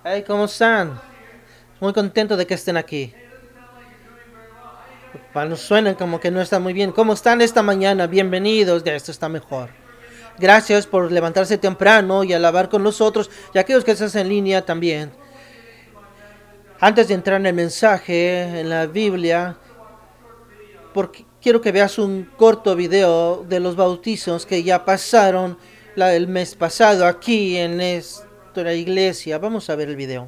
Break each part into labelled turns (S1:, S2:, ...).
S1: Hey, ¿cómo están? Muy contento de que estén aquí. Nos suenan como que no están muy bien. ¿Cómo están esta mañana? Bienvenidos. Ya esto está mejor. Gracias por levantarse temprano y alabar con nosotros y aquellos que están en línea también. Antes de entrar en el mensaje en la Biblia, porque quiero que veas un corto video de los bautizos que ya pasaron el mes pasado aquí en esta iglesia. Vamos a ver el video.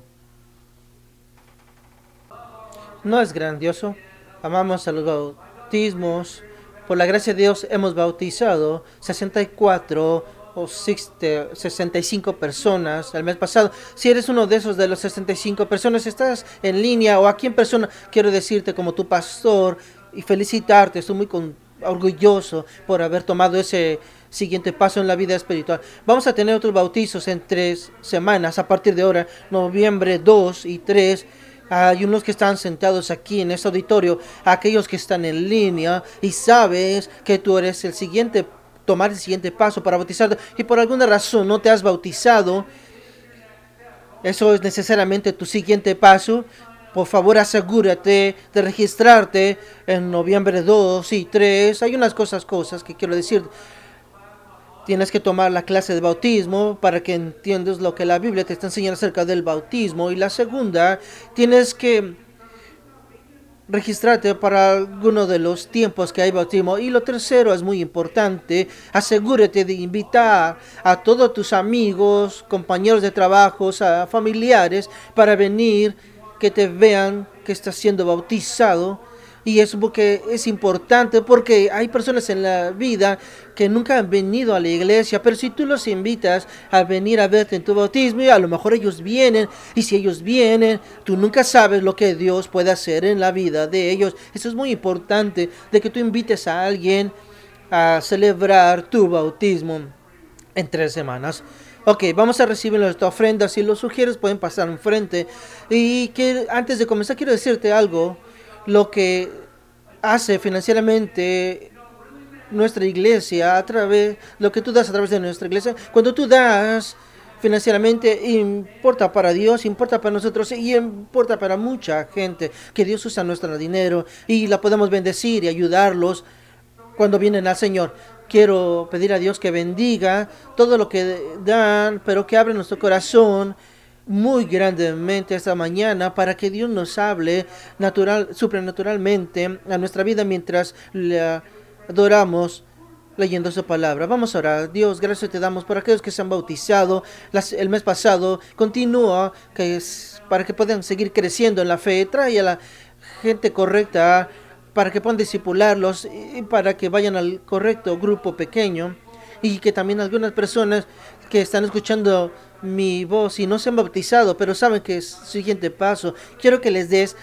S1: ¿No es grandioso? Amamos a los bautismos. Por la gracia de Dios hemos bautizado 64 o 65 personas el mes pasado. Si eres uno de esos de los 65 personas, estás en línea o aquí en persona, quiero decirte como tu pastor y felicitarte. Estoy muy orgulloso por haber tomado ese siguiente paso en la vida espiritual. Vamos a tener otros bautizos en 3 semanas a partir de ahora, noviembre 2 y 3. Hay unos que están sentados aquí en este auditorio, aquellos que están en línea y sabes que tú eres el siguiente, tomar el siguiente paso para bautizarte y por alguna razón no te has bautizado. Eso es necesariamente tu siguiente paso. Por favor, asegúrate de registrarte en noviembre 2 y 3. Hay unas cosas que quiero decir. Tienes que tomar la clase de bautismo para que entiendas lo que la Biblia te está enseñando acerca del bautismo. Y la segunda, tienes que registrarte para alguno de los tiempos que hay bautismo. Y lo tercero es muy importante, asegúrate de invitar a todos tus amigos, compañeros de trabajo, a familiares para venir, que te vean que estás siendo bautizado. Y es porque es importante, porque hay personas en la vida que nunca han venido a la iglesia, pero si tú los invitas a venir a verte en tu bautismo, y a lo mejor ellos vienen, y si ellos vienen, tú nunca sabes lo que Dios puede hacer en la vida de ellos. Eso es muy importante, de que tú invites a alguien a celebrar tu bautismo en 3 semanas. Ok, vamos a recibir nuestra ofrenda. Si lo sugieres, pueden pasar enfrente. Y que antes de comenzar, quiero decirte algo. Lo que hace financieramente nuestra iglesia a través, lo que tú das a través de nuestra iglesia, cuando tú das financieramente, importa para Dios, importa para nosotros y importa para mucha gente, que Dios usa nuestro dinero y la podemos bendecir y ayudarlos cuando vienen al Señor. Quiero pedir a Dios que bendiga todo lo que dan, pero que abra nuestro corazón muy grandemente esta mañana para que Dios nos hable supernaturalmente a nuestra vida mientras le adoramos leyendo su palabra. Vamos a orar. Dios, gracias te damos por aquellos que se han bautizado el mes pasado. Continúa para que puedan seguir creciendo en la fe. Trae a la gente correcta para que puedan discipularlos y para que vayan al correcto grupo pequeño, y que también algunas personas que están escuchando mi voz y no se han bautizado, pero saben que es el siguiente paso, quiero que les des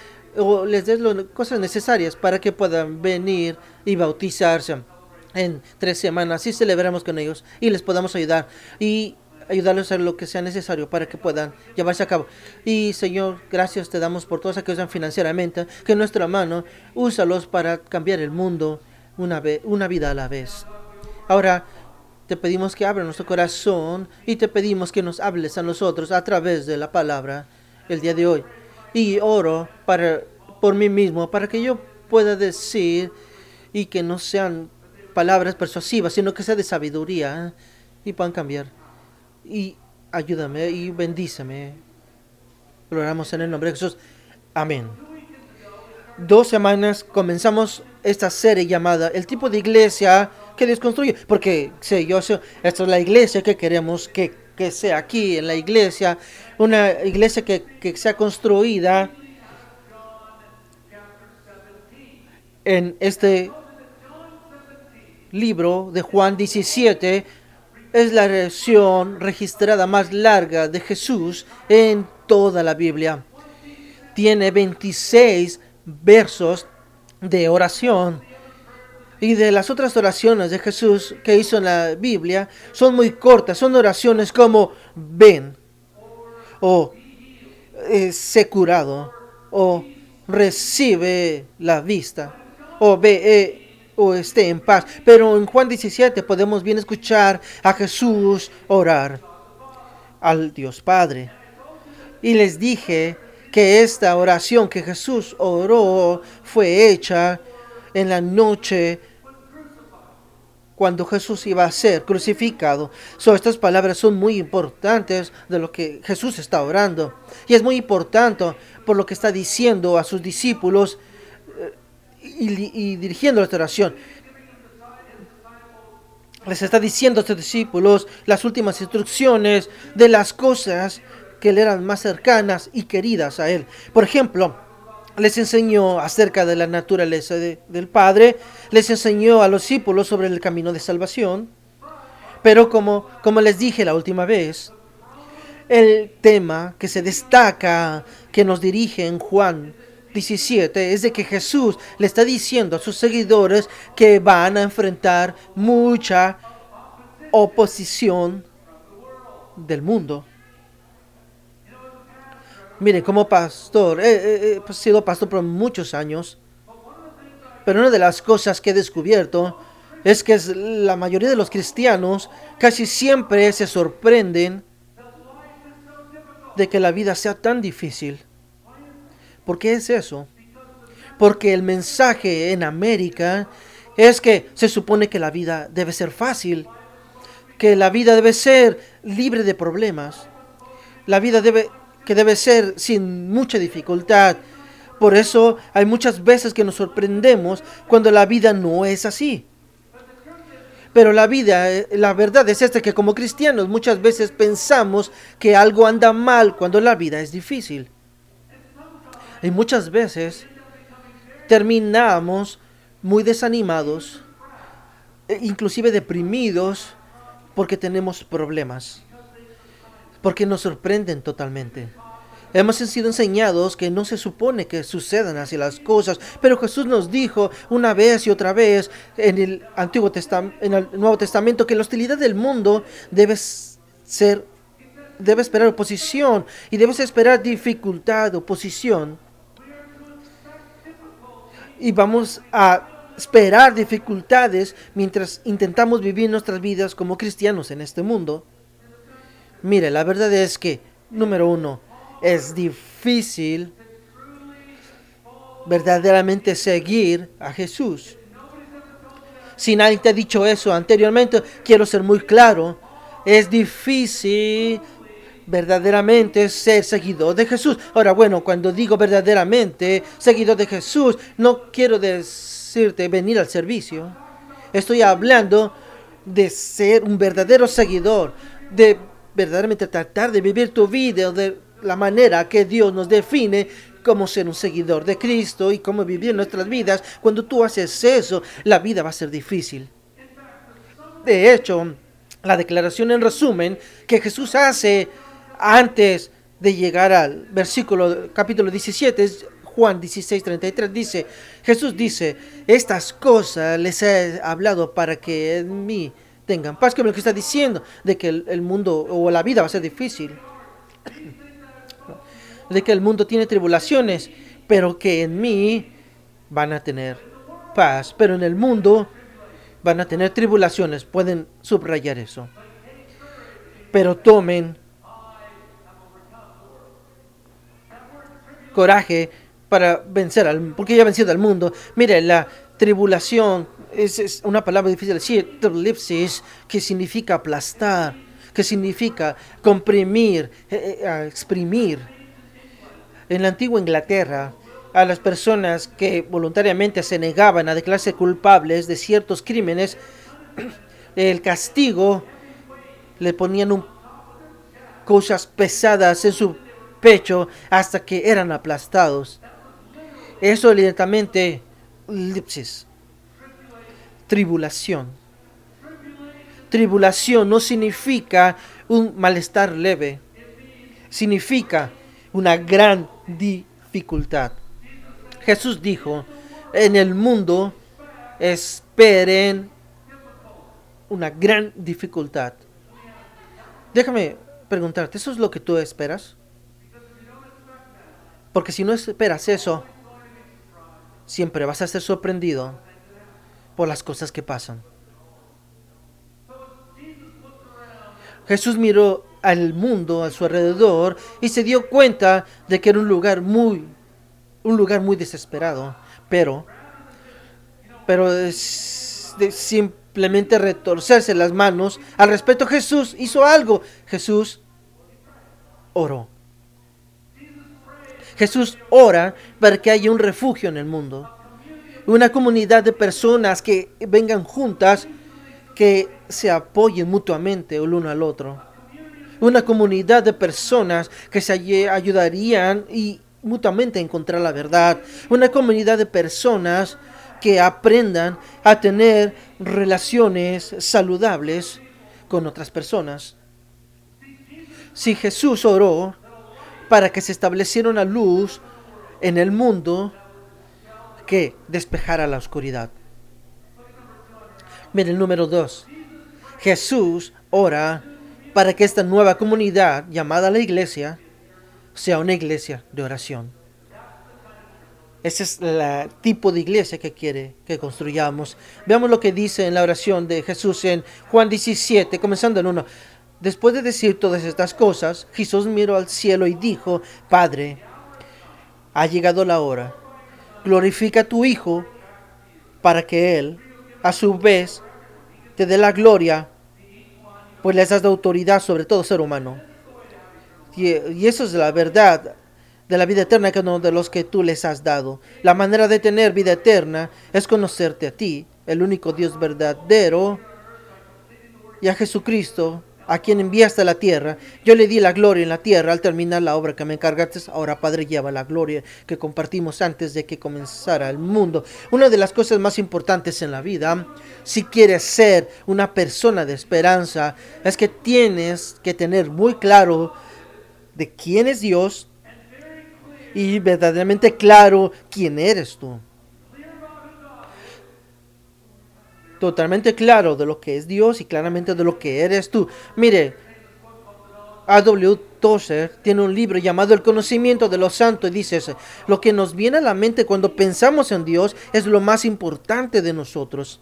S1: las cosas necesarias para que puedan venir y bautizarse en 3 semanas y celebramos con ellos y les podamos ayudar y ayudarlos a lo que sea necesario para que puedan llevarse a cabo. Y Señor, gracias te damos por todos aquellos que usan financieramente, que nuestra mano úsalos para cambiar el mundo una vida a la vez. Ahora te pedimos que abra nuestro corazón y te pedimos que nos hables a nosotros a través de la palabra el día de hoy. Y oro por mí mismo, para que yo pueda decir y que no sean palabras persuasivas, sino que sea de sabiduría, y puedan cambiar. Y ayúdame y bendíceme. Lo oramos en el nombre de Jesús. Amén. 2 semanas comenzamos esta serie llamada El tipo de iglesia que Dios construye. Porque esta es la iglesia que queremos que sea aquí en la iglesia. Una iglesia que sea construida en este libro de Juan 17. Es la versión registrada más larga de Jesús en toda la Biblia. Tiene 26 versos de oración. Y de las otras oraciones de Jesús que hizo en la Biblia, son muy cortas. Son oraciones como ven, o sé curado, o recibe la vista, o ve, o esté en paz. Pero en Juan 17 podemos bien escuchar a Jesús orar al Dios Padre. Y les dije que esta oración que Jesús oró fue hecha en la noche cuando Jesús iba a ser crucificado. Estas palabras son muy importantes de lo que Jesús está orando. Y es muy importante por lo que está diciendo a sus discípulos y dirigiendo esta oración. Les está diciendo a sus discípulos las últimas instrucciones de las cosas que le eran más cercanas y queridas a él. Por ejemplo, les enseñó acerca de la naturaleza del Padre, les enseñó a los discípulos sobre el camino de salvación, pero como les dije la última vez, el tema que se destaca, que nos dirige en Juan 17, es de que Jesús le está diciendo a sus seguidores que van a enfrentar mucha oposición del mundo. Miren, como pastor, he sido pastor por muchos años, pero una de las cosas que he descubierto es que la mayoría de los cristianos casi siempre se sorprenden de que la vida sea tan difícil. ¿Por qué es eso? Porque el mensaje en América es que se supone que la vida debe ser fácil, que la vida debe ser libre de problemas, la vida debe ser sin mucha dificultad. Por eso hay muchas veces que nos sorprendemos cuando la vida no es así. Pero la verdad es que como cristianos muchas veces pensamos que algo anda mal cuando la vida es difícil. Y muchas veces terminamos muy desanimados, inclusive deprimidos, porque tenemos problemas, porque nos sorprenden totalmente. Hemos sido enseñados que no se supone que sucedan así las cosas, pero Jesús nos dijo una vez y otra vez en el Nuevo Testamento que la hostilidad del mundo debe esperar oposición y debes esperar dificultad, oposición. Y vamos a esperar dificultades mientras intentamos vivir nuestras vidas como cristianos en este mundo. Mire, la verdad es que, número uno, es difícil verdaderamente seguir a Jesús. Si nadie te ha dicho eso anteriormente, quiero ser muy claro. Es difícil verdaderamente ser seguidor de Jesús. Ahora, bueno, cuando digo verdaderamente seguidor de Jesús, no quiero decirte venir al servicio. Estoy hablando de ser un verdadero seguidor, de verdaderamente tratar de vivir tu vida de la manera que Dios nos define como ser un seguidor de Cristo y cómo vivir nuestras vidas. Cuando tú haces eso, la vida va a ser difícil. De hecho, la declaración en resumen que Jesús hace antes de llegar al capítulo 17 es Juan 16:33. Dice, Jesús dice, estas cosas les he hablado para que en mí tengan paz. Como lo que está diciendo, de que el mundo o la vida va a ser difícil, de que el mundo tiene tribulaciones, pero que en mí van a tener paz. Pero en el mundo van a tener tribulaciones. Pueden subrayar eso. Pero tomen coraje para vencer porque ya ha vencido al mundo. Mire, la tribulación es una palabra difícil de decir, tribulipsis, que significa aplastar, que significa comprimir, exprimir. En la antigua Inglaterra, a las personas que voluntariamente se negaban a declararse culpables de ciertos crímenes, el castigo le ponían cosas pesadas en su pecho hasta que eran aplastados. Eso literalmente, lipsis, tribulación. Tribulación no significa un malestar leve, significa una gran dificultad. Jesús dijo, en el mundo esperen una gran dificultad. Déjame preguntarte, ¿eso es lo que tú esperas? Porque si no esperas eso, siempre vas a ser sorprendido por las cosas que pasan. Jesús miró al mundo a su alrededor y se dio cuenta de que era un lugar muy desesperado. Pero simplemente retorcerse las manos al respecto, Jesús hizo algo. Jesús oró. Jesús ora para que haya un refugio en el mundo, una comunidad de personas que vengan juntas, que se apoyen mutuamente el uno al otro, una comunidad de personas que se ayudarían y mutuamente a encontrar la verdad, una comunidad de personas que aprendan a tener relaciones saludables con otras personas. Si Jesús oró para que se estableciera una luz en el mundo que despejara la oscuridad. Mira el número 2. Jesús ora para que esta nueva comunidad llamada la iglesia sea una iglesia de oración. Ese es el tipo de iglesia que quiere que construyamos. Veamos lo que dice en la oración de Jesús en Juan 17, comenzando en 1. Después de decir todas estas cosas, Jesús miró al cielo y dijo: Padre, ha llegado la hora. Glorifica a tu Hijo para que Él, a su vez, te dé la gloria, pues les has dado autoridad sobre todo ser humano. Y eso es la verdad de la vida eterna, que uno de los que tú les has dado. La manera de tener vida eterna es conocerte a ti, el único Dios verdadero, y a Jesucristo, a quien enviaste a la tierra. Yo le di la gloria en la tierra al terminar la obra que me encargaste. Ahora, Padre, lleva la gloria que compartimos antes de que comenzara el mundo. Una de las cosas más importantes en la vida, si quieres ser una persona de esperanza, es que tienes que tener muy claro de quién es Dios y verdaderamente claro quién eres tú. Totalmente claro de lo que es Dios y claramente de lo que eres tú. Mire, A.W. Tozer tiene un libro llamado El conocimiento de los santos y dice eso: lo que nos viene a la mente cuando pensamos en Dios es lo más importante de nosotros.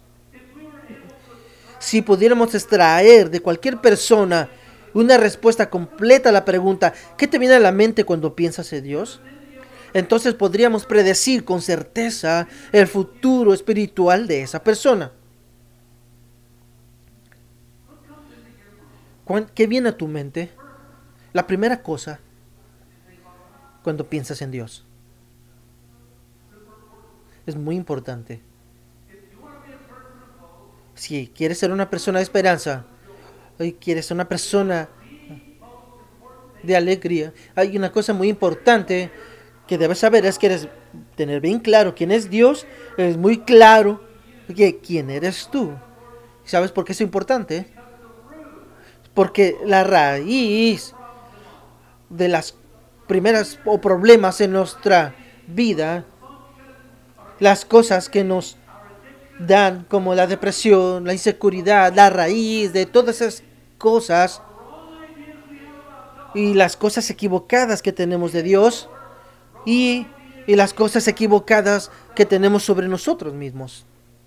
S1: Si pudiéramos extraer de cualquier persona una respuesta completa a la pregunta ¿qué te viene a la mente cuando piensas en Dios?, entonces podríamos predecir con certeza el futuro espiritual de esa persona. ¿Qué viene a tu mente? La primera cosa cuando piensas en Dios. Es muy importante. Si quieres ser una persona de esperanza, y quieres ser una persona de alegría, hay una cosa muy importante que debes saber, es que eres tener bien claro quién es Dios, es muy claro quién eres tú. ¿Sabes por qué es importante? Porque la raíz de las primeras o problemas en nuestra vida, las cosas que nos dan como la depresión, la inseguridad, la raíz de todas esas cosas y las cosas equivocadas que tenemos de Dios y las cosas equivocadas que tenemos sobre nosotros mismos.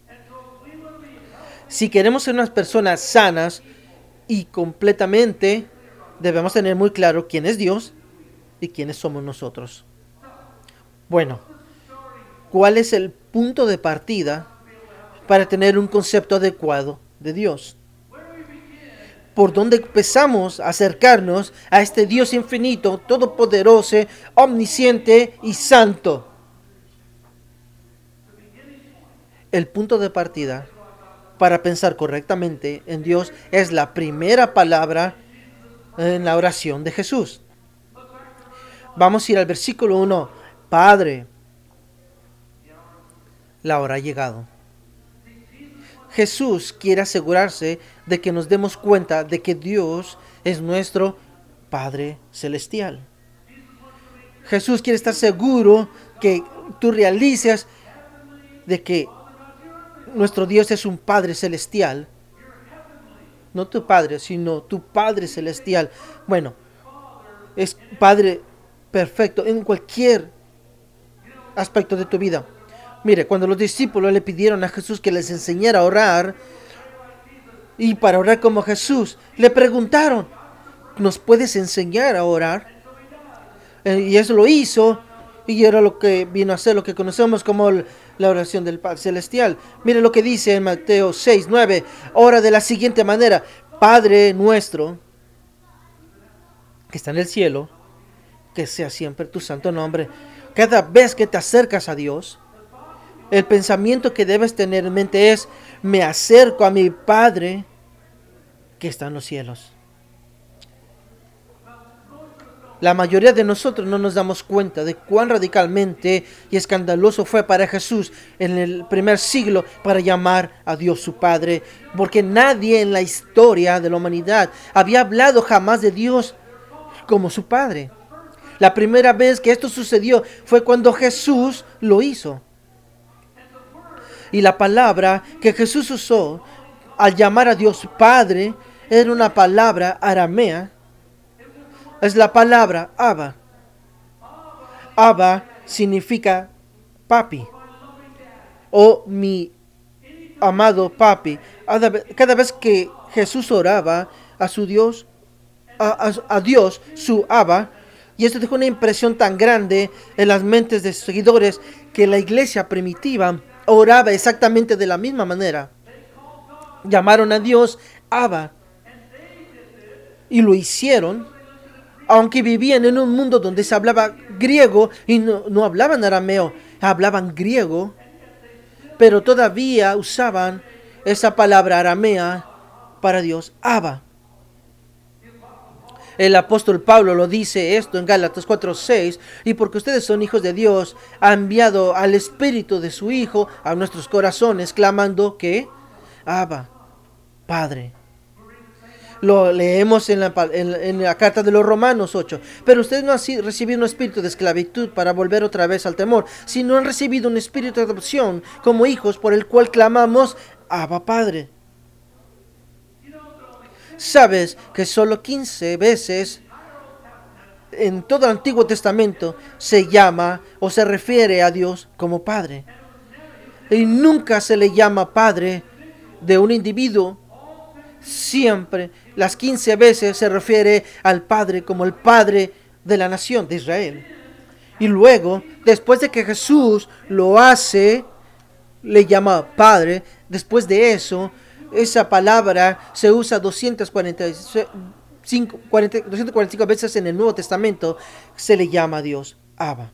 S1: Si queremos ser unas personas sanas y completamente, debemos tener muy claro quién es Dios y quiénes somos nosotros. Bueno, ¿cuál es el punto de partida para tener un concepto adecuado de Dios? ¿Por dónde empezamos a acercarnos a este Dios infinito, todopoderoso, omnisciente y santo? El punto de partida para pensar correctamente en Dios es la primera palabra en la oración de Jesús. Vamos a ir al versículo 1. Padre, la hora ha llegado. Jesús quiere asegurarse de que nos demos cuenta de que Dios es nuestro Padre Celestial. Jesús quiere estar seguro que tú realices de que nuestro Dios es un Padre Celestial. No tu Padre, sino tu Padre Celestial. Bueno, es Padre perfecto en cualquier aspecto de tu vida. Mire, cuando los discípulos le pidieron a Jesús que les enseñara a orar, y para orar como Jesús, le preguntaron, ¿nos puedes enseñar a orar? Y eso lo hizo, y era lo que vino a ser lo que conocemos como la oración del Padre Celestial. Mire lo que dice en Mateo 6:9. Ora de la siguiente manera: Padre nuestro, que está en el cielo, que sea siempre tu santo nombre. Cada vez que te acercas a Dios, el pensamiento que debes tener en mente es: me acerco a mi Padre que está en los cielos. La mayoría de nosotros no nos damos cuenta de cuán radicalmente y escandaloso fue para Jesús en el primer siglo para llamar a Dios su Padre, porque nadie en la historia de la humanidad había hablado jamás de Dios como su Padre. La primera vez que esto sucedió fue cuando Jesús lo hizo. Y la palabra que Jesús usó al llamar a Dios Padre era una palabra aramea. Es la palabra Abba. Abba significa papi o mi amado papi. Cada vez que Jesús oraba a su Dios, a Dios, su Abba, y esto dejó una impresión tan grande en las mentes de sus seguidores que la iglesia primitiva oraba exactamente de la misma manera. Llamaron a Dios Abba y lo hicieron, aunque vivían en un mundo donde se hablaba griego y no hablaban arameo, hablaban griego, pero todavía usaban esa palabra aramea para Dios, Abba. El apóstol Pablo lo dice esto en Gálatas 4:6, y porque ustedes son hijos de Dios, ha enviado al Espíritu de su Hijo a nuestros corazones, clamando Abba, Padre. Lo leemos en la carta de los Romanos 8. Pero ustedes no han recibido un espíritu de esclavitud para volver otra vez al temor, sino han recibido un espíritu de adopción como hijos, por el cual clamamos Abba, Padre. ¿Sabes que solo 15 veces en todo el Antiguo Testamento se llama o se refiere a Dios como Padre? Y nunca se le llama Padre de un individuo. Siempre, las 15 veces se refiere al Padre como el Padre de la nación de Israel. Y luego, después de que Jesús lo hace, le llama Padre. Después de eso, esa palabra se usa 245 veces en el Nuevo Testamento. Se le llama a Dios Abba.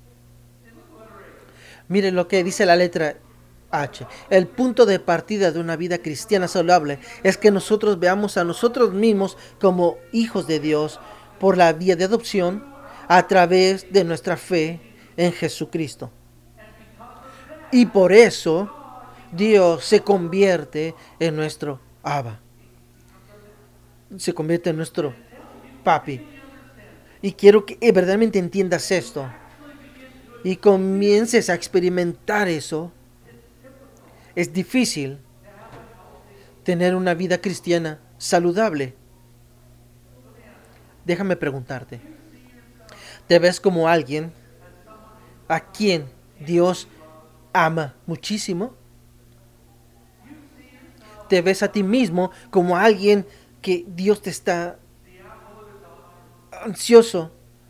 S1: Miren lo que dice la letra H. El punto de partida de una vida cristiana saludable es que nosotros veamos a nosotros mismos como hijos de Dios por la vía de adopción a través de nuestra fe en Jesucristo. Y por eso Dios se convierte en nuestro Abba. Se convierte en nuestro papi. Y quiero que verdaderamente entiendas esto y comiences a experimentar eso. Es difícil tener una vida cristiana saludable. Déjame preguntarte, ¿te ves como alguien a quien Dios ama muchísimo? ¿Te ves a ti mismo como alguien que Dios te está ansioso?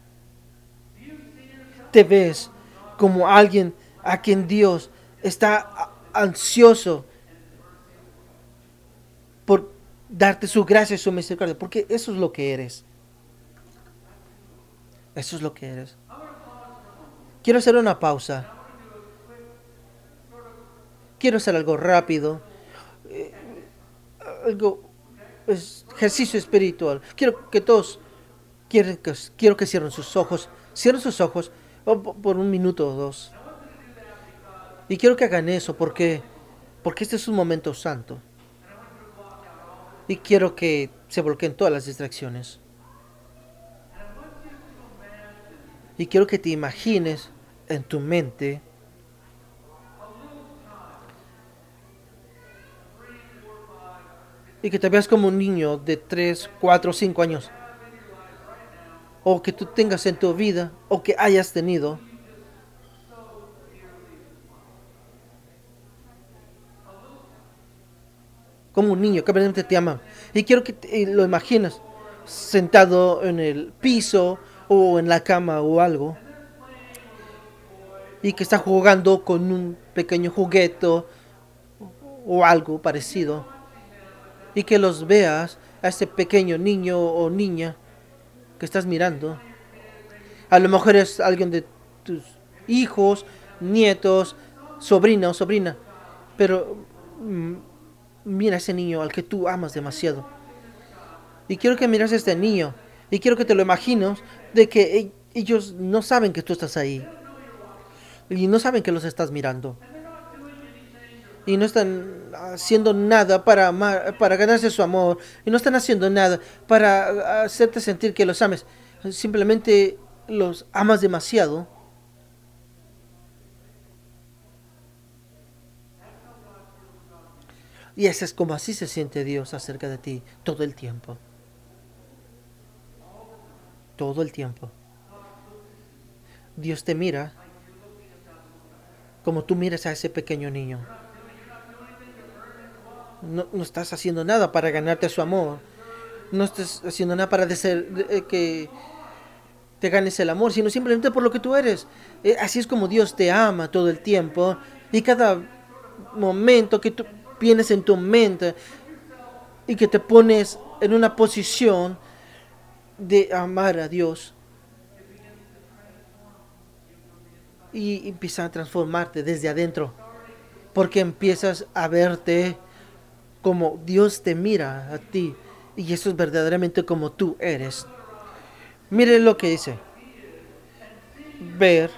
S1: ¿Te ves como alguien a quien Dios está ansioso por darte su gracia y su misericordia? Porque eso es lo que eres. Eso es lo que eres. Quiero hacer una pausa. Quiero hacer algo rápido. Ejercicio espiritual. Quiero que todos quiero que cierren sus ojos. Cierren sus ojos por un minuto o dos. Y quiero que hagan eso porque este es un momento santo. Y quiero que se bloqueen todas las distracciones. Y quiero que te imagines en tu mente y que te veas como un niño de 3, 4, 5 años. O que tú tengas en tu vida o que hayas tenido. Como un niño que realmente te ama. Y quiero que lo imagines sentado en el piso o en la cama o algo, y que está jugando con un pequeño juguete o algo parecido, y que los veas a ese pequeño niño o niña que estás mirando. A lo mejor es alguien de tus hijos, nietos, sobrina o sobrina, pero mira a ese niño al que tú amas demasiado. Y quiero que miras a este niño, y quiero que te lo imagines de que ellos no saben que tú estás ahí, y no saben que los estás mirando. Y no están haciendo nada para ganarse su amor. Y no están haciendo nada para hacerte sentir que los ames. Simplemente los amas demasiado. Y eso es como así se siente Dios acerca de ti todo el tiempo. Todo el tiempo. Dios te mira como tú miras a ese pequeño niño. No estás haciendo nada para ganarte su amor. No estás haciendo nada para que te ganes el amor, sino simplemente por lo que tú eres. Así es como Dios te ama todo el tiempo. Y cada momento que tú vienes en tu mente y que te pones en una posición de amar a Dios y empieza a transformarte desde adentro, porque empiezas a verte como Dios te mira a ti, y eso es verdaderamente como tú eres. Mire lo que dice: ver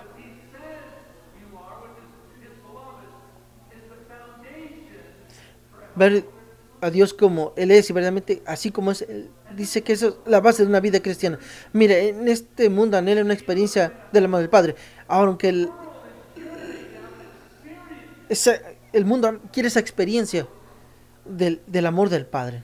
S1: ver a Dios como Él es y verdaderamente así como es. Él dice que eso es la base de una vida cristiana. Mire, en este mundo anhela una experiencia del amor del Padre, aunque el mundo quiere esa experiencia del amor del Padre.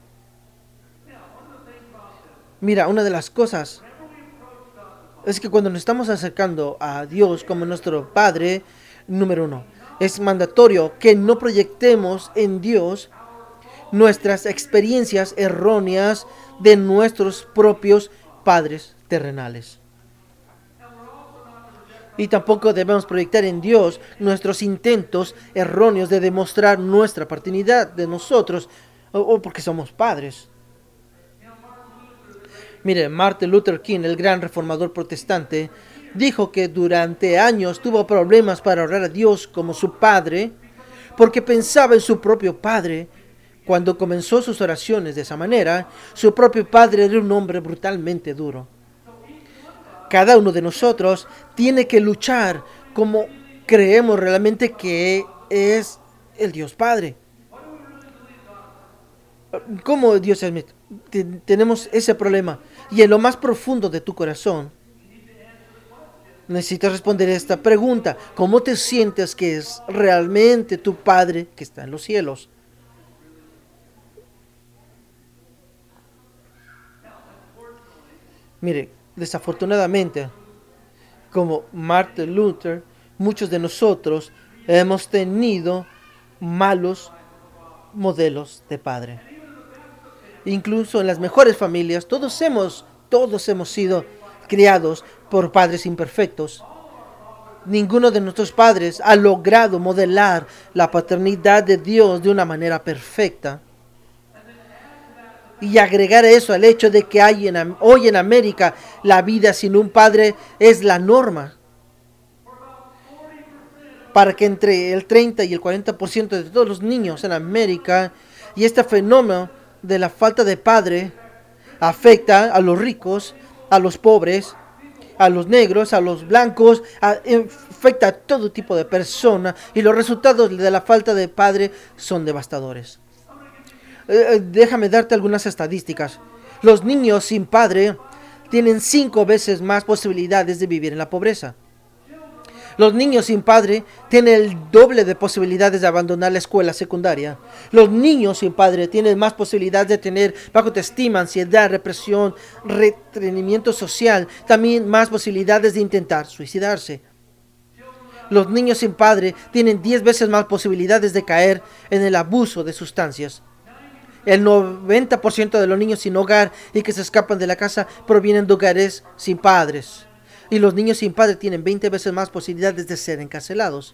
S1: Mira, una de las cosas es que cuando nos estamos acercando a Dios como nuestro Padre, número uno, es mandatorio que no proyectemos en Dios nuestras experiencias erróneas de nuestros propios padres terrenales. Y tampoco debemos proyectar en Dios nuestros intentos erróneos de demostrar nuestra paternidad de nosotros o porque somos padres. Mire, Martin Luther King, el gran reformador protestante, dijo que durante años tuvo problemas para orar a Dios como su padre porque pensaba en su propio padre. Cuando comenzó sus oraciones de esa manera, su propio padre era un hombre brutalmente duro. Cada uno de nosotros tiene que luchar como creemos realmente que es el Dios Padre. ¿Cómo Dios es? Tenemos ese problema. Y en lo más profundo de tu corazón, necesitas responder esta pregunta: ¿cómo te sientes que es realmente tu Padre que está en los cielos? Mire, desafortunadamente, como Martin Luther, muchos de nosotros hemos tenido malos modelos de padre. Incluso en las mejores familias, todos hemos sido criados por padres imperfectos. Ninguno de nuestros padres ha logrado modelar la paternidad de Dios de una manera perfecta. Y agregar eso al hecho de que hoy en América la vida sin un padre es la norma. Para que entre el 30 y el 40% de todos los niños en América, y este fenómeno de la falta de padre afecta a los ricos, a los pobres, a los negros, a los blancos, afecta a todo tipo de personas, y los resultados de la falta de padre son devastadores. Déjame darte algunas estadísticas. Los niños sin padre tienen 5 veces más posibilidades de vivir en la pobreza. Los niños sin padre tienen el doble de posibilidades de abandonar la escuela secundaria. Los niños sin padre tienen más posibilidades de tener baja autoestima, ansiedad, represión, retraimiento social. También más posibilidades de intentar suicidarse. Los niños sin padre tienen 10 veces más posibilidades de caer en el abuso de sustancias. El 90% de los niños sin hogar y que se escapan de la casa provienen de hogares sin padres. Y los niños sin padre tienen 20 veces más posibilidades de ser encarcelados.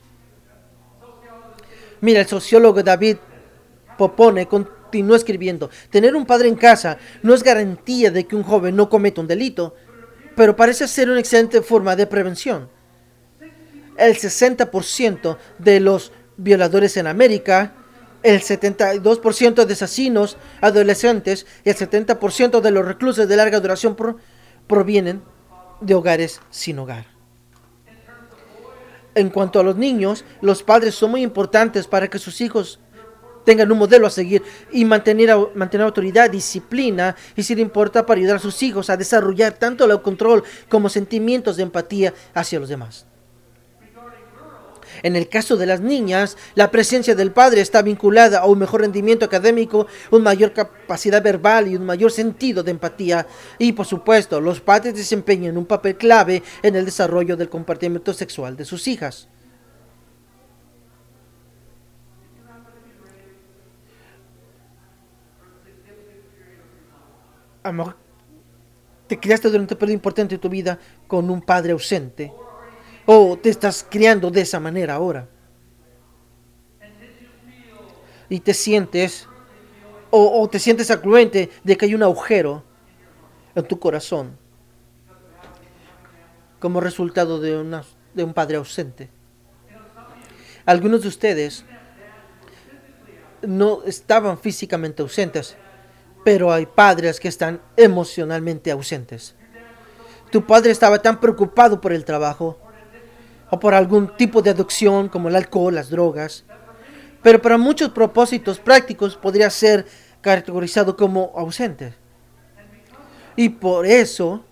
S1: Mira, el sociólogo David Popone continúa escribiendo: tener un padre en casa no es garantía de que un joven no cometa un delito, pero parece ser una excelente forma de prevención. El 60% de los violadores en América, el 72% de asesinos adolescentes y el 70% de los reclusos de larga duración provienen de hogares sin hogar. En cuanto a los niños, los padres son muy importantes para que sus hijos tengan un modelo a seguir y mantener autoridad, disciplina y, si le importa, para ayudar a sus hijos a desarrollar tanto el control como sentimientos de empatía hacia los demás. En el caso de las niñas, la presencia del padre está vinculada a un mejor rendimiento académico, una mayor capacidad verbal y un mayor sentido de empatía. Y, por supuesto, los padres desempeñan un papel clave en el desarrollo del comportamiento sexual de sus hijas. A lo mejor te criaste durante un periodo importante de tu vida con un padre ausente, o te estás criando de esa manera ahora y te sientes o te sientes afluente de que hay un agujero en tu corazón como resultado de un padre ausente. Algunos de ustedes no estaban físicamente ausentes, pero hay padres que están emocionalmente ausentes. Tu padre estaba tan preocupado por el trabajo o por algún tipo de adicción como el alcohol, las drogas, pero para muchos propósitos prácticos podría ser categorizado como ausente. Y por eso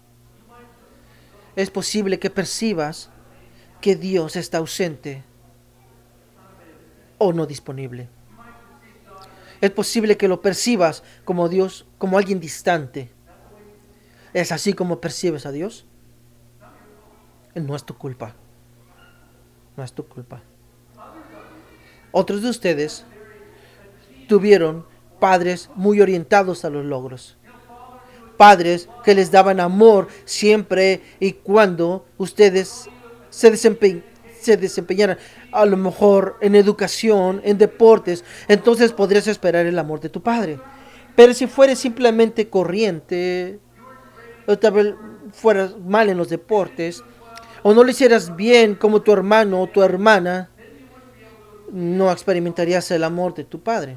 S1: es posible que percibas que Dios está ausente o no disponible. Es posible que lo percibas como Dios, como alguien distante. ¿Es así como percibes a Dios? No es tu culpa. No es tu culpa. Otros de ustedes tuvieron padres muy orientados a los logros. Padres que les daban amor siempre y cuando ustedes se desempeñaran, a lo mejor en educación, en deportes. Entonces podrías esperar el amor de tu padre. Pero si fueres simplemente corriente, o tal vez fueras mal en los deportes, o no lo hicieras bien como tu hermano o tu hermana, no experimentarías el amor de tu padre.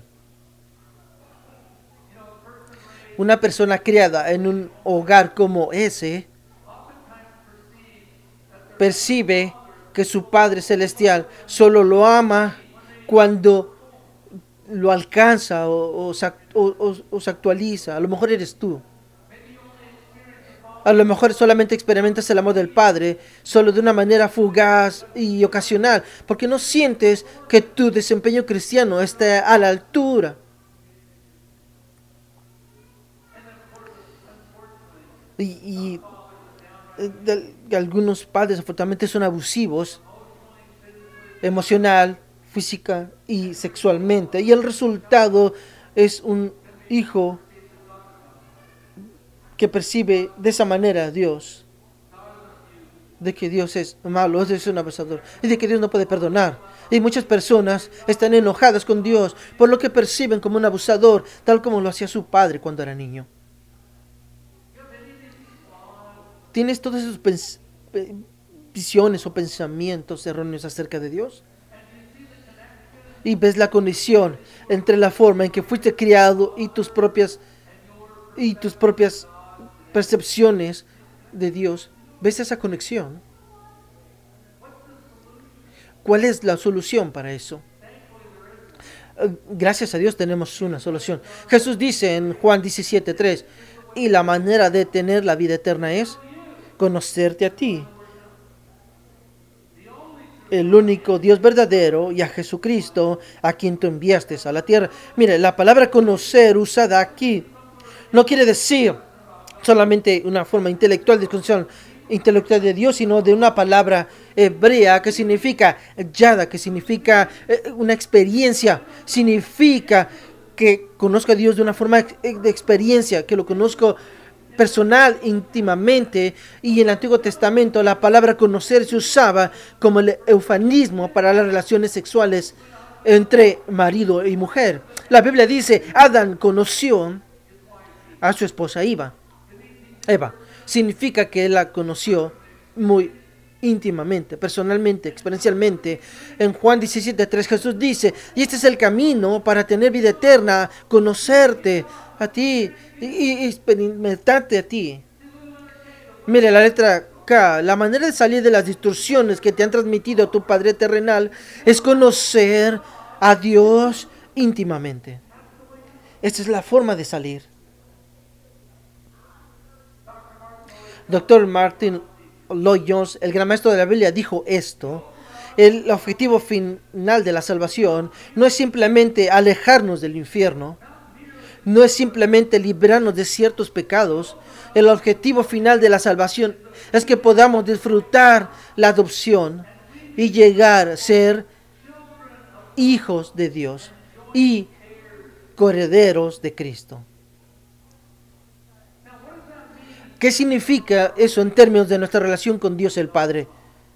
S1: Una persona criada en un hogar como ese percibe que su Padre Celestial solo lo ama cuando lo alcanza o se actualiza. A lo mejor eres tú. A lo mejor solamente experimentas el amor del Padre solo de una manera fugaz y ocasional, porque no sientes que tu desempeño cristiano esté a la altura. Y algunos padres afortunadamente son abusivos emocional, física y sexualmente, y el resultado es un hijo que percibe de esa manera a Dios, de que Dios es malo, es un abusador, y de que Dios no puede perdonar. Y muchas personas están enojadas con Dios por lo que perciben como un abusador, tal como lo hacía su padre cuando era niño. ¿Tienes todas esas visiones o pensamientos erróneos acerca de Dios? Y ves la conexión entre la forma en que fuiste criado y tus propias percepciones de Dios. ¿Ves esa conexión? ¿Cuál es la solución para eso? Gracias a Dios tenemos una solución. Jesús dice en Juan 17:3, y la manera de tener la vida eterna es conocerte a ti, el único Dios verdadero, y a Jesucristo, a quien tú enviaste a la tierra. Mire, la palabra conocer usada aquí no quiere decir solamente una forma intelectual de discusión intelectual de Dios, sino de una palabra hebrea que significa yada, que significa una experiencia, significa que conozco a Dios de una forma de experiencia, que lo conozco personal, íntimamente. Y en el Antiguo Testamento la palabra conocer se usaba como el eufemismo para las relaciones sexuales entre marido y mujer. La Biblia dice, Adán conoció a su esposa Eva. Significa que él la conoció muy íntimamente, personalmente, experiencialmente. En Juan 17:3 Jesús dice, y este es el camino para tener vida eterna, conocerte a ti y experimentarte a ti. Mire la letra K. La manera de salir de las distorsiones que te han transmitido tu Padre terrenal es conocer a Dios íntimamente. Esta es la forma de salir. Dr. Martin Lloyd Jones, el gran maestro de la Biblia, dijo esto: el objetivo final de la salvación no es simplemente alejarnos del infierno, no es simplemente librarnos de ciertos pecados. El objetivo final de la salvación es que podamos disfrutar la adopción y llegar a ser hijos de Dios y coherederos de Cristo. ¿Qué significa eso en términos de nuestra relación con Dios el Padre?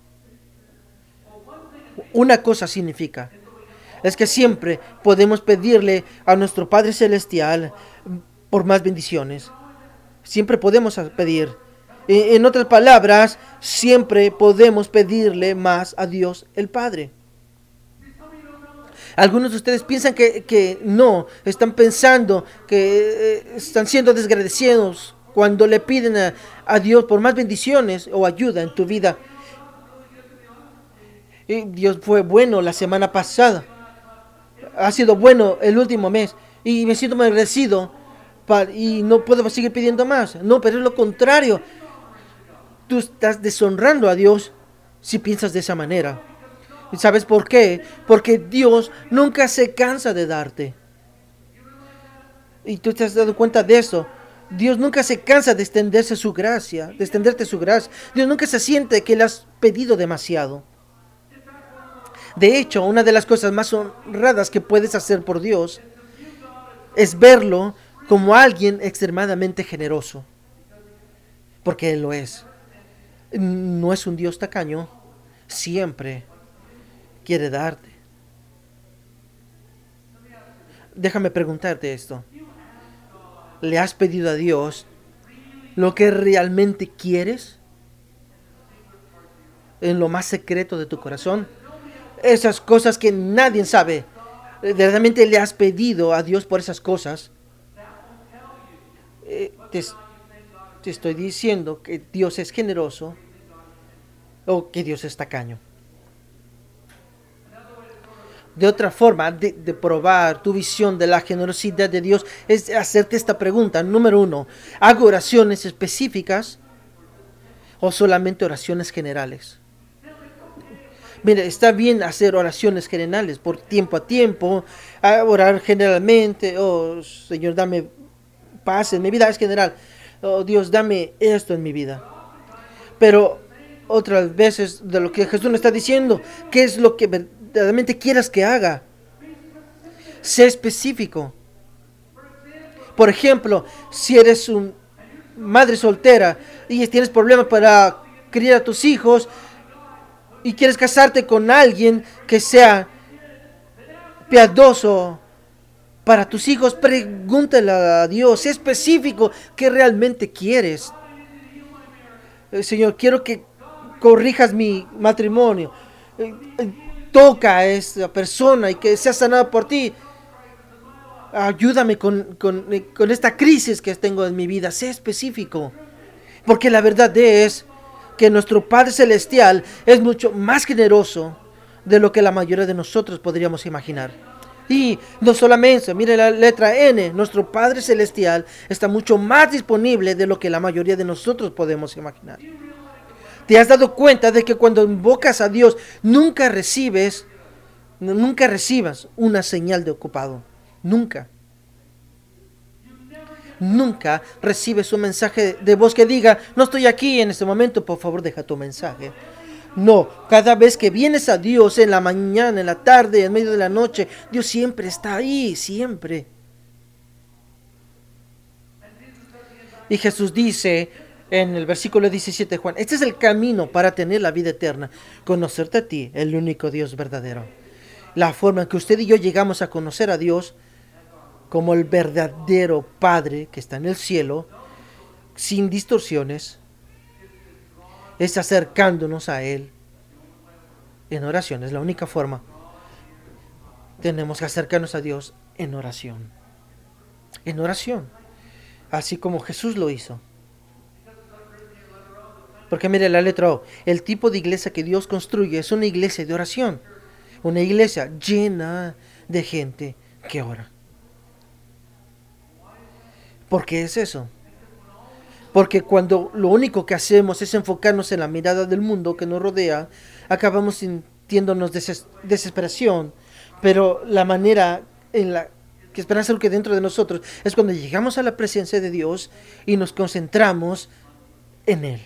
S1: Una cosa significa, es que siempre podemos pedirle a nuestro Padre Celestial por más bendiciones. Siempre podemos pedir. En otras palabras, siempre podemos pedirle más a Dios el Padre. Algunos de ustedes piensan que no, están pensando que están siendo desagradecidos cuando le piden a Dios por más bendiciones o ayuda en tu vida. Y Dios fue bueno la semana pasada, ha sido bueno el último mes y me siento muy agradecido y no puedo seguir pidiendo más. No, pero es lo contrario. Tú estás deshonrando a Dios si piensas de esa manera. ¿Y sabes por qué? Porque Dios nunca se cansa de darte. Y tú te has dado cuenta de eso. Dios nunca se cansa de extenderte su gracia. Dios nunca se siente que le has pedido demasiado. De hecho, una de las cosas más honradas que puedes hacer por Dios es verlo como alguien extremadamente generoso. Porque Él lo es. No es un Dios tacaño. Siempre quiere darte. Déjame preguntarte esto. ¿Le has pedido a Dios lo que realmente quieres? En lo más secreto de tu corazón. Esas cosas que nadie sabe. ¿Realmente le has pedido a Dios por esas cosas? Te estoy diciendo que Dios es generoso o que Dios es tacaño. De otra forma de probar tu visión de la generosidad de Dios es hacerte esta pregunta. Número 1, ¿hago oraciones específicas o solamente oraciones generales? Mira, está bien hacer oraciones generales por tiempo a tiempo, orar generalmente. Oh, Señor, dame paz en mi vida, es general. Oh, Dios, dame esto en mi vida. Pero otras veces de lo que Jesús nos está diciendo, ¿qué es lo que verdaderamente quieras que haga? Sé específico. Por ejemplo, si eres una madre soltera y tienes problemas para criar a tus hijos y quieres casarte con alguien que sea piadoso para tus hijos, pregúntale a Dios, sé específico qué realmente quieres. Señor, quiero que corrijas mi matrimonio. Toca a esta persona y que sea sanada por ti. Ayúdame con esta crisis que tengo en mi vida. Sé específico. Porque la verdad es que nuestro Padre Celestial es mucho más generoso de lo que la mayoría de nosotros podríamos imaginar. Y no solamente, mire la letra N, nuestro Padre Celestial está mucho más disponible de lo que la mayoría de nosotros podemos imaginar. ¿Te has dado cuenta de que cuando invocas a Dios nunca recibas una señal de ocupado? Nunca recibes un mensaje de voz que diga, no estoy aquí en este momento, por favor deja tu mensaje. No, cada vez que vienes a Dios, en la mañana, en la tarde, en medio de la noche, Dios siempre está ahí, siempre. Y Jesús dice en el versículo 17 de Juan, este es el camino para tener la vida eterna, conocerte a ti, el único Dios verdadero. La forma en que usted y yo llegamos a conocer a Dios como el verdadero Padre que está en el cielo, sin distorsiones, es acercándonos a Él en oración. Es la única forma. Tenemos que acercarnos a Dios en oración. En oración. Así como Jesús lo hizo. Porque mire la letra O. El tipo de iglesia que Dios construye es una iglesia de oración. Una iglesia llena de gente que ora. ¿Por qué es eso? Porque cuando lo único que hacemos es enfocarnos en la mirada del mundo que nos rodea, acabamos sintiéndonos desesperación. Pero la manera en la que esperanza lo que dentro de nosotros es cuando llegamos a la presencia de Dios y nos concentramos en Él.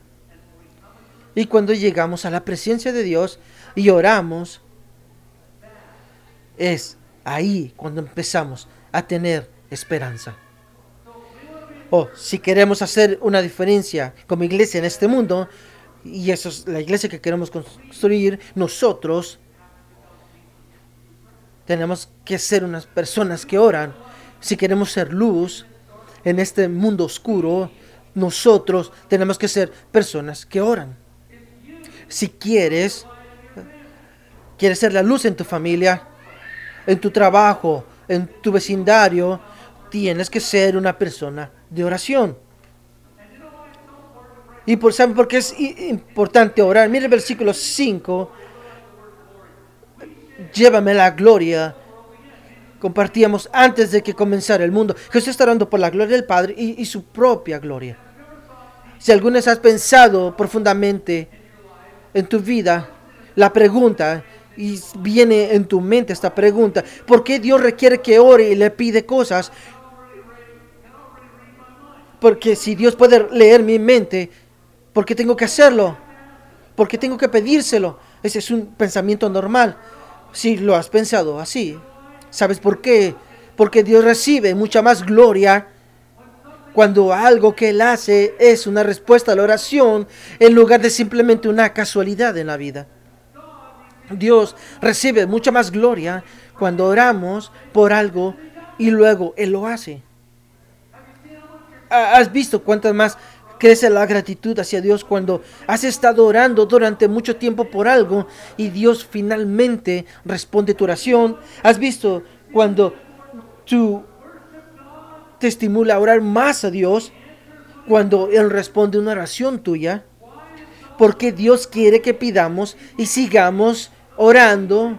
S1: Y cuando llegamos a la presencia de Dios y oramos, es ahí cuando empezamos a tener esperanza. Si queremos hacer una diferencia como iglesia en este mundo, y eso es la iglesia que queremos construir, nosotros tenemos que ser unas personas que oran. Si queremos ser luz en este mundo oscuro, nosotros tenemos que ser personas que oran. Si quieres ser la luz en tu familia, en tu trabajo, en tu vecindario, tienes que ser una persona de oración. ¿Y saben por qué es importante orar? Mire el versículo 5. Llévame la gloria. Compartíamos antes de que comenzara el mundo. Jesús está orando por la gloria del Padre y su propia gloria. Si alguna vez has pensado profundamente en tu vida, la pregunta, y viene en tu mente esta pregunta, ¿por qué Dios requiere que ore y le pide cosas? Porque si Dios puede leer mi mente, ¿por qué tengo que hacerlo? ¿Por qué tengo que pedírselo? Ese es un pensamiento normal. Si lo has pensado así, ¿sabes por qué? Porque Dios recibe mucha más gloria cuando algo que Él hace es una respuesta a la oración en lugar de simplemente una casualidad en la vida. Dios recibe mucha más gloria cuando oramos por algo y luego Él lo hace. ¿Has visto cuántas más crece la gratitud hacia Dios cuando has estado orando durante mucho tiempo por algo y Dios finalmente responde tu oración? ¿Has visto cuando tú te estimula a orar más a Dios cuando Él responde una oración tuya? Porque Dios quiere que pidamos y sigamos orando.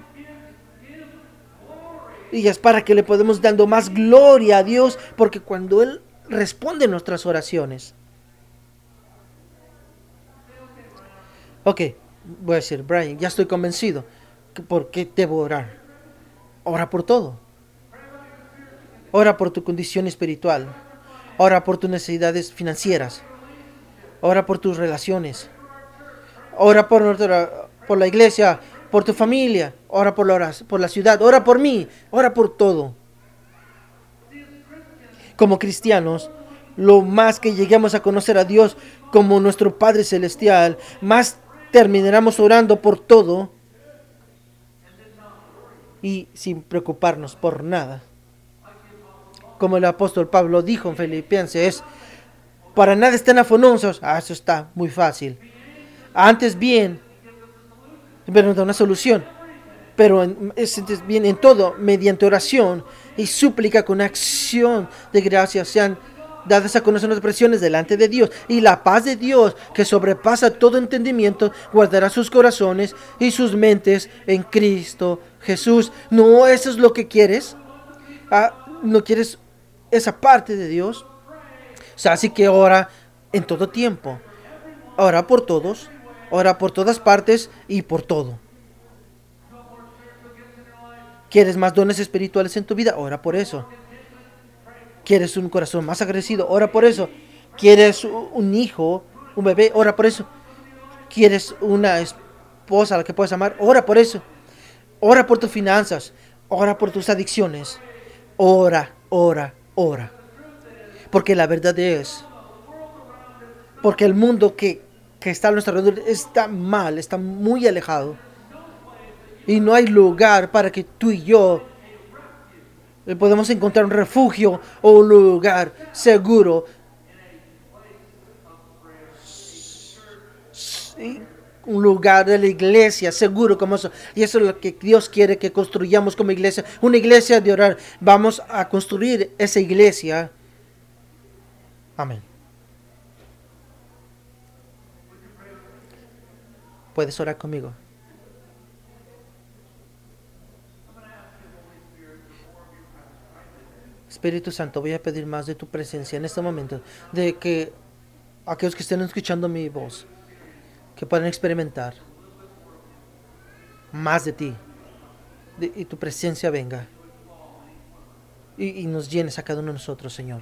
S1: Y es para que le podamos dando más gloria a Dios, porque cuando Él responde nuestras oraciones. Ok, voy a decir, Brian, ya estoy convencido. ¿Por qué debo orar? Ora por todo. Ora por tu condición espiritual. Ora por tus necesidades financieras. Ora por tus relaciones. Ora por la iglesia, por tu familia. Ora por la ciudad. Ora por mí. Ora por todo. Como cristianos, lo más que lleguemos a conocer a Dios como nuestro Padre Celestial, más terminaremos orando por todo y sin preocuparnos por nada. Como el apóstol Pablo dijo en Filipenses, para nada estén afanosos. Eso está muy fácil. Antes bien, pero da una solución. Pero bien en todo, mediante oración y súplica con acción de gracias, sean dadas a conocer las presiones delante de Dios. Y la paz de Dios, que sobrepasa todo entendimiento, guardará sus corazones y sus mentes en Cristo Jesús. ¿No eso es lo que quieres? ¿No quieres esa parte de Dios? O sea, así que ora en todo tiempo. Ora por todos, ora por todas partes y por todo. ¿Quieres más dones espirituales en tu vida? Ora por eso. ¿Quieres un corazón más agradecido? Ora por eso. ¿Quieres un hijo, un bebé? Ora por eso. ¿Quieres una esposa a la que puedas amar? Ora por eso. Ora por tus finanzas. Ora por tus adicciones. Ora, ora, ora. Porque la verdad es porque el mundo que está a nuestro alrededor está mal, está muy alejado. Y no hay lugar para que tú y yo podamos encontrar un refugio o un lugar seguro. Sí, un lugar de la iglesia seguro como eso. Y eso es lo que Dios quiere que construyamos como iglesia. Una iglesia de orar. Vamos a construir esa iglesia. Amén. Puedes orar conmigo. Espíritu Santo, voy a pedir más de tu presencia en este momento. De que aquellos que estén escuchando mi voz, que puedan experimentar más de ti. Y tu presencia venga. Y nos llenes a cada uno de nosotros, Señor.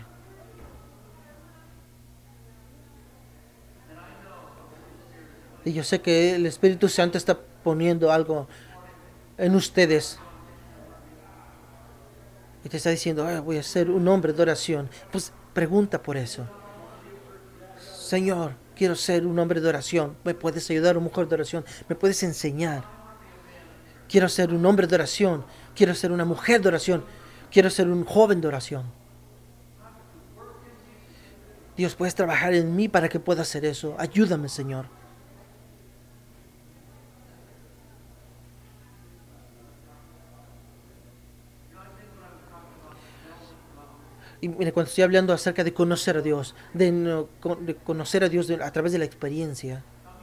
S1: Y yo sé que el Espíritu Santo está poniendo algo en ustedes. Y te está diciendo, voy a ser un hombre de oración. Pues pregunta por eso. Señor, quiero ser un hombre de oración. ¿Me puedes ayudar, una mujer de oración? ¿Me puedes enseñar? Quiero ser un hombre de oración. Quiero ser una mujer de oración. Quiero ser un joven de oración. Dios, puedes trabajar en mí para que pueda hacer eso. Ayúdame, Señor. Y mire, cuando estoy hablando acerca de conocer a Dios, de conocer a Dios a través de la experiencia,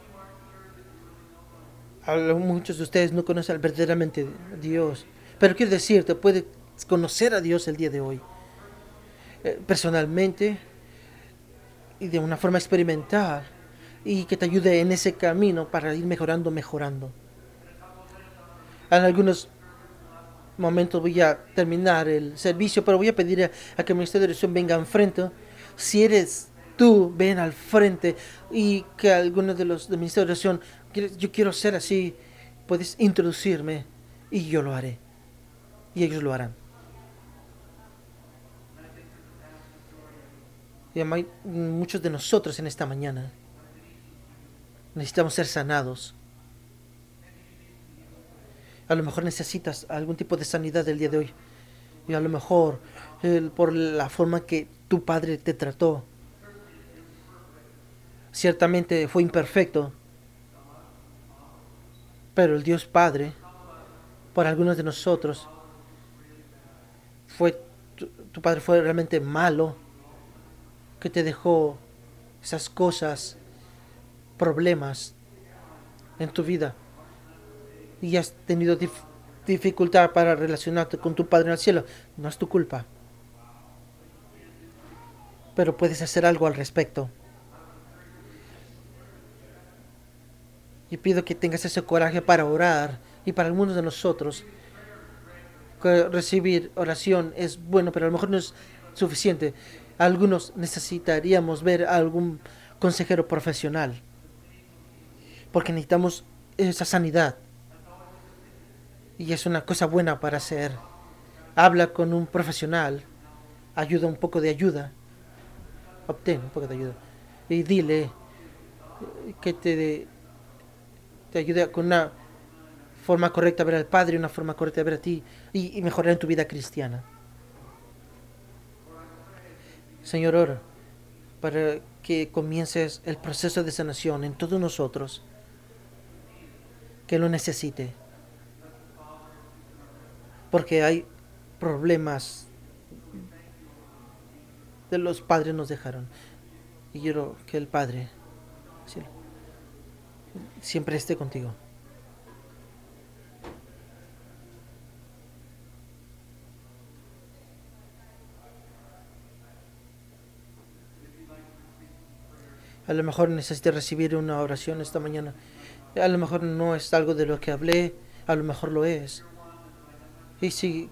S1: muchos de ustedes no conocen verdaderamente a Dios. Pero quiero decirte, puedes conocer a Dios el día de hoy. Personalmente y de una forma experimental. Y que te ayude en ese camino para ir mejorando. En algunos momentos voy a terminar el servicio, pero voy a pedir a que el ministerio de oración venga enfrente. Si eres tú, ven al frente y que algunos de los del ministerio de oración, yo quiero ser así, puedes introducirme y yo lo haré. Y ellos lo harán. Y además, muchos de nosotros en esta mañana necesitamos ser sanados. A lo mejor necesitas algún tipo de sanidad el día de hoy. Y a lo mejor por la forma que tu padre te trató. Ciertamente fue imperfecto. Pero el Dios Padre, por algunos de nosotros, tu padre fue realmente malo. Que te dejó esas cosas, problemas en tu vida. Y has tenido dificultad para relacionarte con tu Padre en el cielo. No es tu culpa. Pero puedes hacer algo al respecto. Y pido que tengas ese coraje para orar. Y para algunos de nosotros, que recibir oración es bueno, pero a lo mejor no es suficiente. Algunos necesitaríamos ver a algún consejero profesional. Porque necesitamos esa sanidad. Y es una cosa buena para hacer. Habla con un profesional. Ayuda un poco de ayuda. Obtén un poco de ayuda. Y dile que te ayude con una forma correcta a ver al Padre, una forma correcta de ver a ti y mejorar en tu vida cristiana. Señor, ora para que comiences el proceso de sanación en todos nosotros que lo necesite. Porque hay problemas de los padres nos dejaron. Y quiero que el Padre siempre esté contigo. A lo mejor necesitas recibir una oración esta mañana. A lo mejor no es algo de lo que hablé, a lo mejor lo es. Y si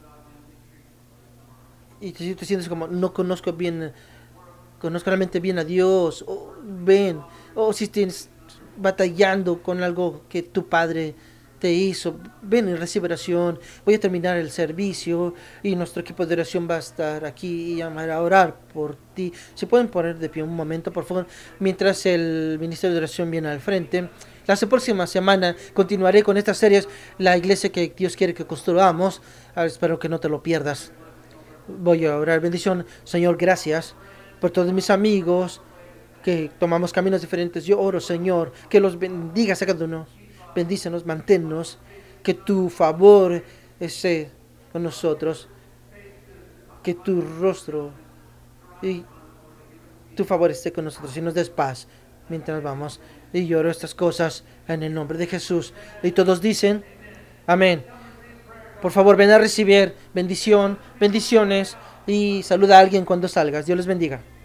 S1: te sientes como no conozco realmente bien a Dios, o ven, o si estás batallando con algo que tu padre te hizo. Ven y recibe oración. Voy a terminar el servicio y nuestro equipo de oración va a estar aquí y a orar por ti. ¿Se pueden poner de pie un momento, por favor? Mientras el ministerio de oración viene al frente. La próxima semana continuaré con estas series, la iglesia que Dios quiere que construyamos. Espero que no te lo pierdas. Voy a orar. Bendición, Señor, gracias por todos mis amigos que tomamos caminos diferentes. Yo oro, Señor, que los bendigas a cada uno. Bendícenos, manténnos, que tu favor esté con nosotros, que tu rostro y tu favor esté con nosotros y nos des paz mientras vamos. Y lloro estas cosas en el nombre de Jesús. Y todos dicen, amén. Por favor, ven a recibir bendiciones y saluda a alguien cuando salgas. Dios les bendiga.